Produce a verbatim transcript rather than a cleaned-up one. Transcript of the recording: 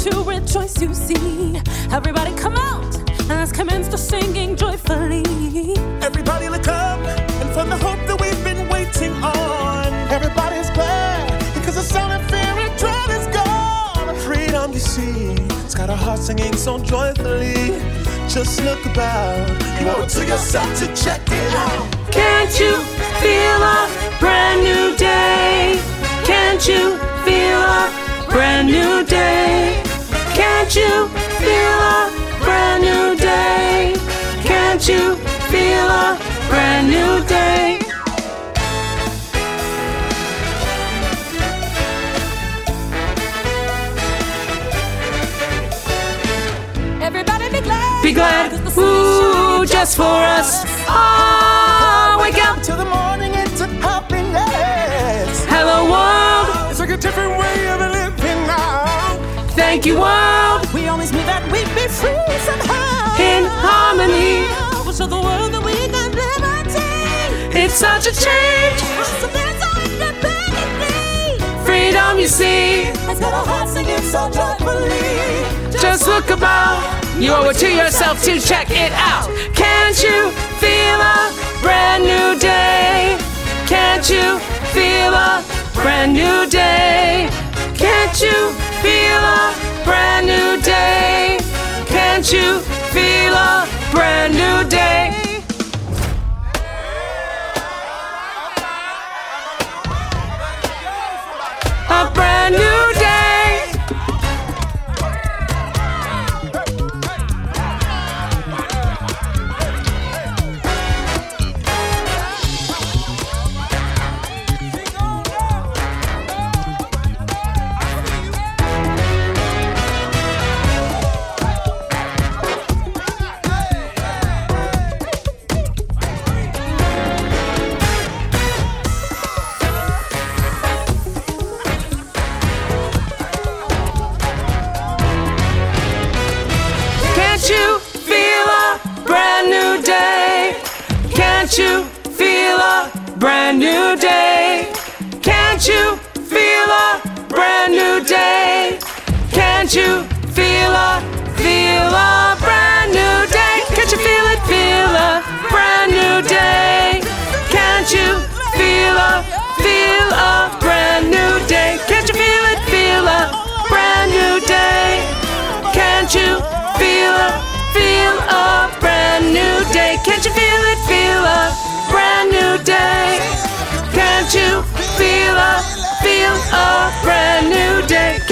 to rejoice, you see. Everybody come out and let's commence to singing joyfully. Everybody look up and find the hope that we've been waiting on. Everybody's glad because the sound of fear and dread is gone. Freedom, you see, it's got our hearts singing so joyfully. Just look about, you owe it to yourself to check it out. Can't you feel a brand new day? Can't you feel a brand new day? Can't you feel a brand new day? Can't you feel a brand new day? Everybody be glad. Be glad. Ooh, just for us. Oh, wake up to the morning into happiness. Hello world. It's like a different way of living now. Thank you world. We always knew that we'd be free somehow. In harmony. We'll show the world that we got liberty. It's such a change. So there's all that baby. Freedom, you see. It's got our hearts singing so joyfully. Just look about. You owe it to yourself to check it out. Can't you feel a brand new day? Can't you feel a brand new day? Can't you feel a brand new day? Can't you feel a brand new day? A brand new day. Can't you feel a brand new day? Can't you feel a brand new day? Can't you feel a brand new day? Can't you feel a, feel a brand new day? Can't you feel it, feel a brand new day? Can't you feel a, feel a brand new day? Can't you feel it, feel a brand new day? Can't you feel a, feel a brand new day? Can't you feel it, feel a brand new day? Can't you feel a, feel a brand new day?